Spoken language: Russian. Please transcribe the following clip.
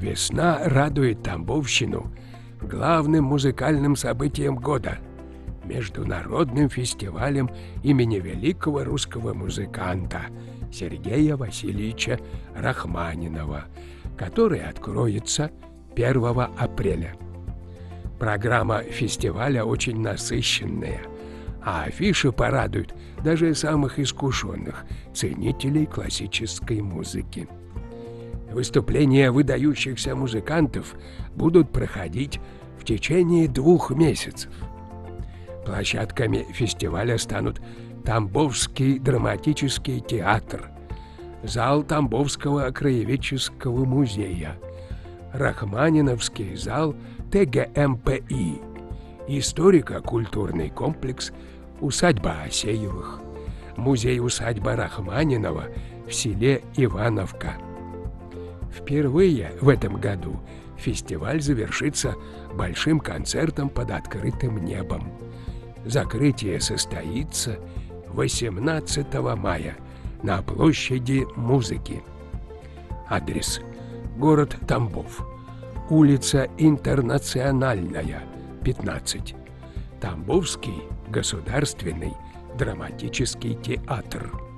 Весна радует Тамбовщину главным музыкальным событием года – международным фестивалем имени великого русского музыканта Сергея Васильевича Рахманинова, который откроется 1 апреля. Программа фестиваля очень насыщенная, а афиши порадуют даже самых искушенных ценителей классической музыки. Выступления выдающихся музыкантов будут проходить в течение 2 месяцев. Площадками фестиваля станут Тамбовский драматический театр, зал Тамбовского краеведческого музея, Рахманиновский зал ТГМПИ, историко-культурный комплекс «Усадьба Асеевых», музей-усадьба Рахманинова в селе Ивановка. Впервые в этом году фестиваль завершится большим концертом под открытым небом. Закрытие состоится 18 мая на площади Музыки. Адрес: город Тамбов, улица Интернациональная, 15. Тамбовский государственный драматический театр.